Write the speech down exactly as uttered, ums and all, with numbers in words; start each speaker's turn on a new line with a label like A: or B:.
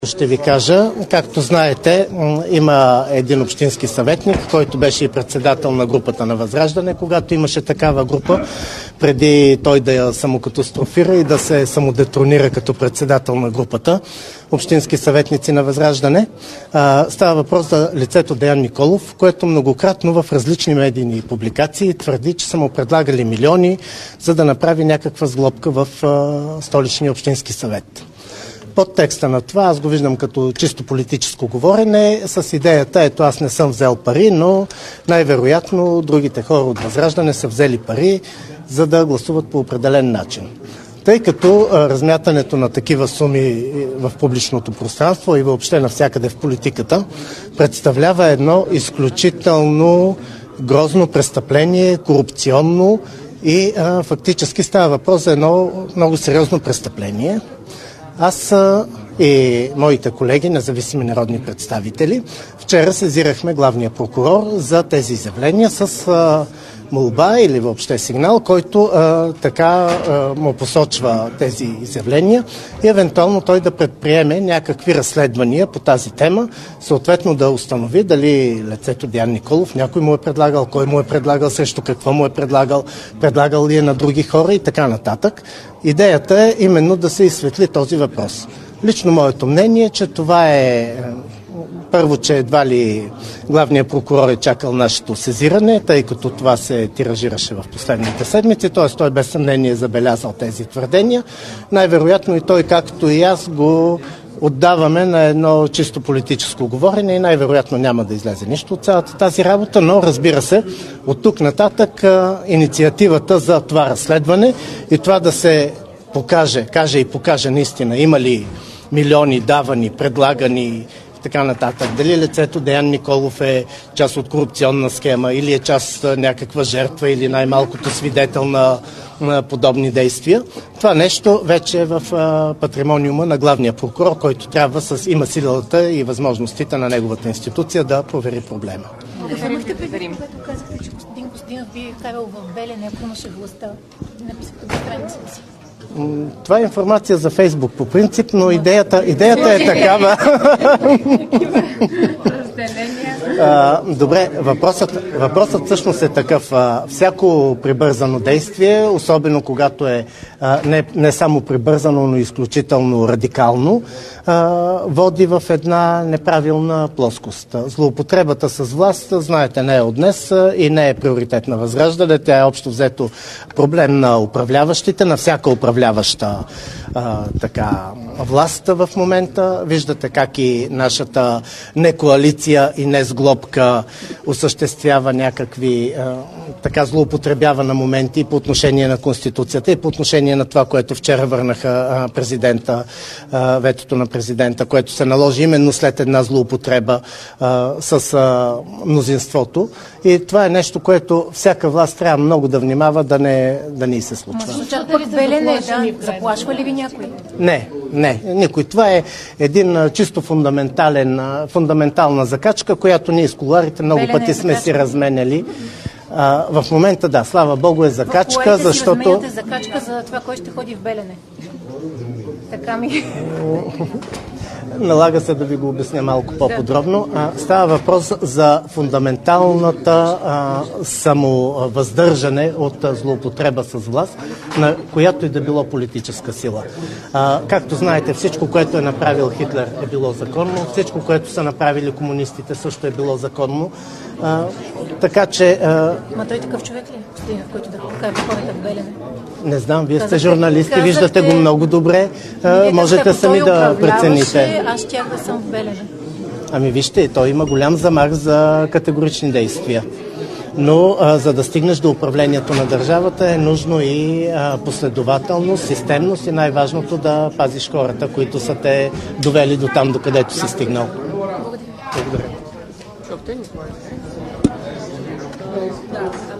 A: Ще ви кажа, както знаете, има един общински съветник, който беше и председател на групата на Възраждане, когато имаше такава група, преди той да я самокатастрофира и да се самодетронира като председател на групата, общински съветници на Възраждане. Става въпрос за лицето Деян Николов, което многократно в различни медийни публикации твърди, че са му предлагали милиони, за да направи някаква сглобка в столичния общински съвет. Под текста на това аз го виждам като чисто политическо говорене с идеята, ето аз не съм взел пари, но най-вероятно другите хора от Възраждане са взели пари, за да гласуват по определен начин. Тъй като а, размятането на такива суми в публичното пространство и въобще навсякъде в политиката представлява едно изключително грозно престъпление, корупционно и а, фактически става въпрос за едно много сериозно престъпление. Аз и моите колеги, независими народни представители, вчера сезирахме главния прокурор за тези изявления с а, молба или въобще сигнал, който а, така а, му посочва тези изявления и евентуално той да предприеме някакви разследвания по тази тема, съответно да установи дали лицето Деян Николов някой му е предлагал, кой му е предлагал, срещу какво му е предлагал, предлагал ли е на други хора и така нататък. Идеята е именно да се изсветли този въпрос. Лично моето мнение е, че това е първо, че едва ли главният прокурор е чакал нашето сезиране, тъй като това се тиражираше в последните седмици, т.е. той без съмнение е забелязал тези твърдения. Най-вероятно и той, както и аз, го отдаваме на едно чисто политическо говорене и най-вероятно няма да излезе нищо от цялата тази работа, но разбира се, от тук нататък инициативата за това разследване и това да се покаже, каже и покаже наистина има ли милиони давани, предлагани така нататък. Дали лицето Деян Николов е част от корупционна схема или е част от някаква жертва или най-малкото свидетел на, на подобни действия. Това нещо вече е в а, патримониума на главния прокурор, който трябва с има силата и възможностите на неговата институция да провери проблема.
B: Вземахте преди, когато казахте, че господин Костадинов би е вкарал в Белене, ако имаше властта. Написахте до страницата си.
A: Това е информация за Фейсбук по принцип, но идеята, идеята е такава. а, добре, въпросът, въпросът всъщност е такъв. А, всяко прибързано действие, особено когато е а, не, не само прибързано, но изключително радикално, а, води в една неправилна плоскост. Злоупотребата с власт, знаете, не е от днес и не е приоритет на Възраждане. Тя е общо взето проблем на управляващите, на всяка управляваща а, така, власт в момента. Виждате как и нашата не коалиция и не сглобка осъществява някакви а, така злоупотребява на моменти по отношение на Конституцията и по отношение на това, което вчера върнаха а, президента, а, ветото на президента, което се наложи именно след една злоупотреба а, с а, мнозинството. И това е нещо, което всяка власт трябва много да внимава да не, да не се случва.
B: Заплашва ли ви някой?
A: Не, не, никой. Това е един чисто фундаментален, фундаментална закачка, която ние с кулуарите много Белене пъти сме си разменяли. А, в момента, да, слава Богу, е закачка,
B: в
A: защото...
B: В закачка за това, кой ще ходи в Белене. Така ми...
A: Налага се да ви го обясня малко по-подробно. А, става въпрос за фундаменталната а, самовъздържане от а, злоупотреба с власт, на която и да било политическа сила. А, както знаете, всичко, което е направил Хитлер, е било законно, всичко, което са направили комунистите, също е било законно. А, така че... А...
B: Ма той такъв човек ли е, който да покаже хората в Белене?
A: Не знам, вие
B: казахте,
A: сте журналисти,
B: казахте,
A: виждате го много добре, а, можете сами да прецените.
B: Аз щях да съм в Белене.
A: Ами вижте, той има голям замах за категорични действия. Но а, за да стигнеш до управлението на държавата е нужно и а, последователност, системност и най-важното да пазиш хората, които са те довели до там, до където си стигнал.
B: Благодаря.
A: Благодаря.